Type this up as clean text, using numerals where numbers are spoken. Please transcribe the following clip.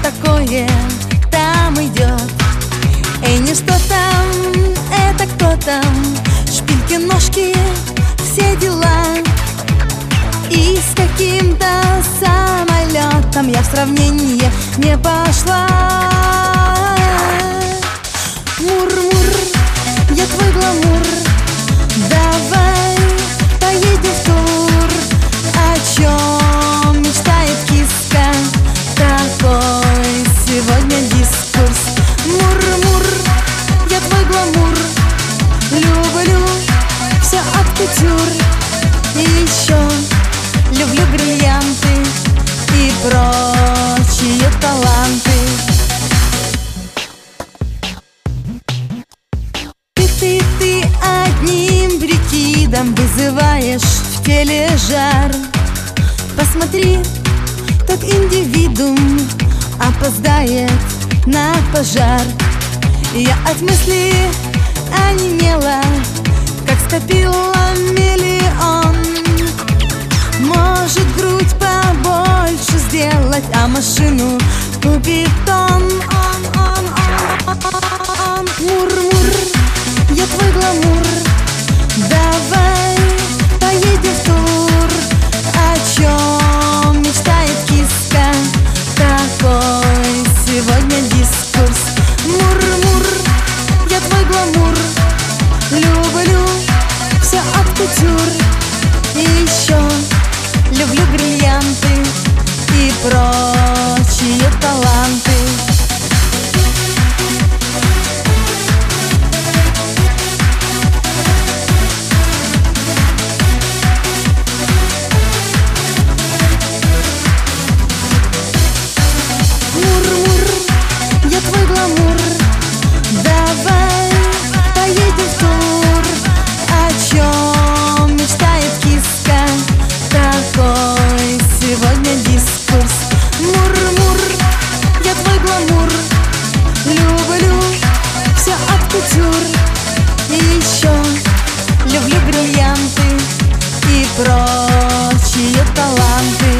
такое там идет? Эй, не что там, это кто там? Шпильки, ножки, все дела. И с каким-то самолетом я в сравнение не пошла. Мур-мур, я твой гламур, давай поедем в тур. О чем мечтает киска? Такой сегодня дискурс. Мур-мур, я твой гламур, люблю все от кутюр. И еще люблю бриллианты и прочие таланты. Ты одним прикидом вызываешь в теле жар. Посмотри, тот индивидуум опоздает на пожар. Я от мысли онемела, как скопила миллион. Может, грудь побольше сделать, а машину купит он. Мур-мур, я твой гламур, давай поедем в тур. О чем мечтает киска? Такой сегодня дискурс. Мур-мур, я твой гламур, люблю все от кутюр. И еще люблю бриллианты и прочие таланты. Мур-мур, я твой гламур, давай поедем в тур. О чем мечтает киска? Такой сегодня дискурс. Мур-мур, я твой гламур, люблю все от кутюр. И еще люблю бриллианты и прочие таланты.